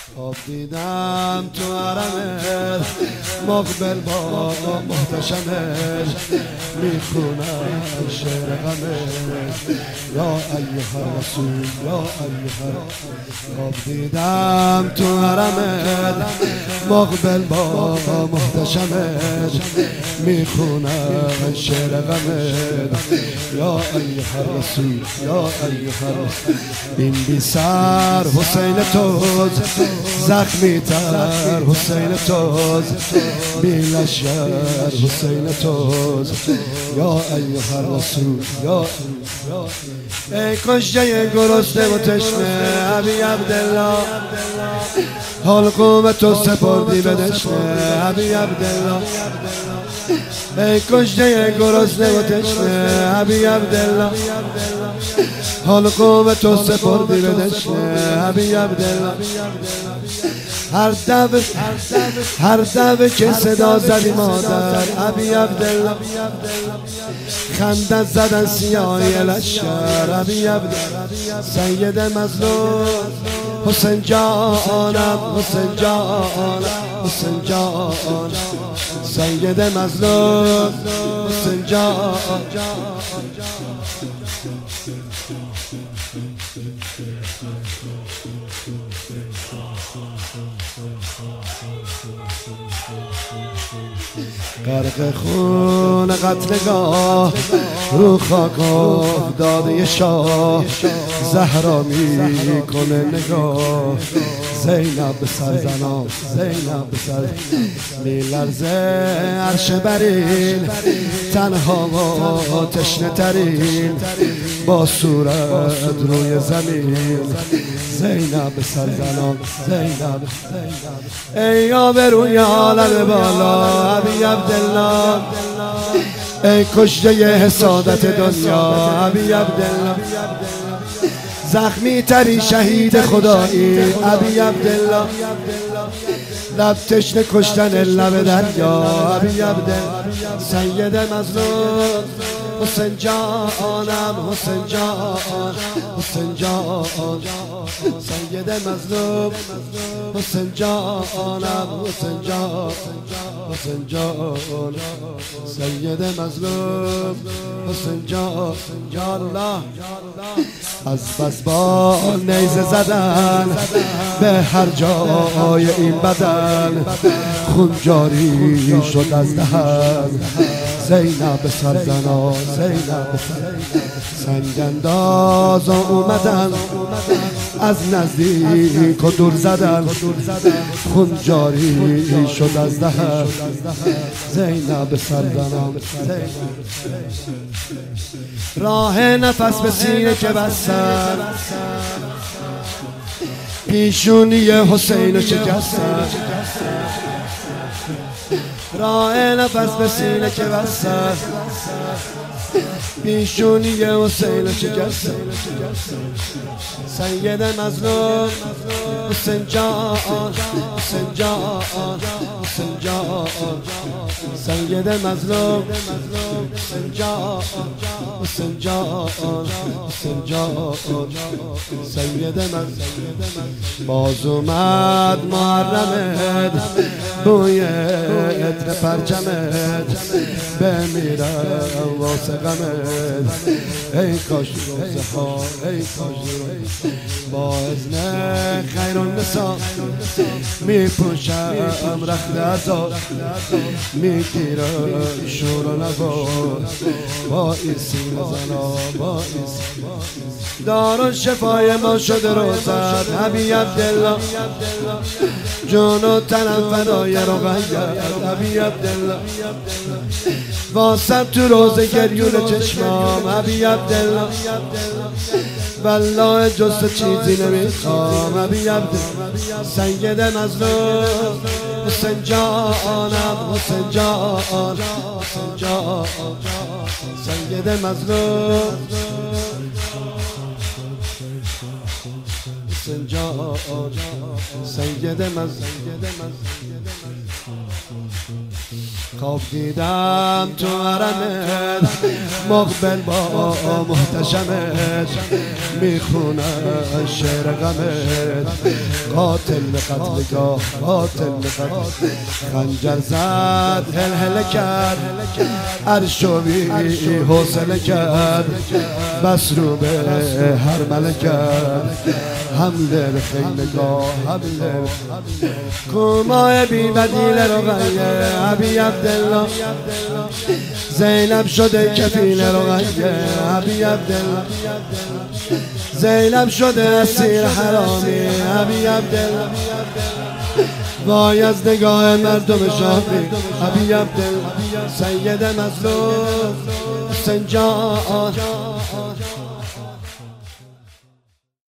خواب دیدم تو حرمت مقبل با محتشمت میخونم شعر غمت یا ایها رسول یا ایها. خواب دیدم تو حرمت مقبل با محتشمت میخونم شعر غمت یا ایها رسول یا ایها رسول. این بی سر حسین توز زخمی تر حسین توز بی لشگر حسین توز یا ایها رسول یا. ای کشته گرسنه و تشنه ابی عبدالله حلقوم تو سپردی به دشنه ابی عبدالله. ای کشته گرسنه و تشنه ابی عبدالله حلقوم تو سپردی به دشنه ابی عبدالله. هر دبه که صدا زدی مادر ابی عبدالله خنده زدن سیاهی لشکر ابی عبدالله. سید مظلوم حسین جانم حسین جانم حسین جانم سید مظلوم حسین جانم. غرق خون قتلگاه رو خاک افتاده شاه زهرا میکنه نگاه. زینب به سر زنان زینب به سر میلرزه عرش برین تنها و تشنه ترین با صورت روی زمین. زینب به سر زنان زینب. ای آبروی عالم بالا ابی عبدالله ای کشته حسادت دنیا ابی عبدالله. زخمی تری شهید خدایی ابی عبدالله لب تشنه کشتن لب دریا ابی عبدالله. سید مظلوم حسین جانم حسین جان حسین جان سید مظلوم حسین جانم حسین جان حسین جان سید مظلوم حسین جان. یا الله از بس با نیزه زدن به هر جای این بدن خون جاری شد از دهن. زینب به سر زنا زینب به سر سنگ اندازا اومدن از نزدیک و دور زدن خون جاری شد از دهن. زینب به سر زنا راه نفس به سینه که بستن پیشونی حسین شکستن. راه نفس به سینه که بستن پیشونی حسین شکستن. سید مظلوم حسین جان حسین جان حسین جان سید مظلوم حسین جان حسین جان حسین جان سید مظلوم. باز اومد محرمت بوی عطر پرچمت بمیرم واسه غمت. ای کاش روزه ها ای کاش با اذن خیر النساء میپوشم رخت عزا میگیرم شور و نبار با این سینه زنا با این دار شفای ما شده روزت ابی عبدالله جون و تنم فدای رقیت ابی عبدالله. واسم تو روز گریون چشمام ابی عبدالله والله جز چیزی نمیخوام ابی عبدالله. سید مظلوم حسین جانم حسین جان حسین جان سید مظلوم حسین جان سید مظلوم. خواب دیدم تو حرمت مقبل با محتشمت میخونم شعر غمت قاتل به قتلگاه قاتل به قتل خنجر زد هل کرد عرشو بی حوصله کرد بس رو به هر مله کرد حمله به خیمگاه حمله کومای بی بدیل رقیه ابی عبدالله زینب شده کفیل رقیه ابی عبدالله زینب شده اسیر حرامی ابی عبدالله وای از نگاه مردم شامی ابی عبدالله سید مظلوم حسین جان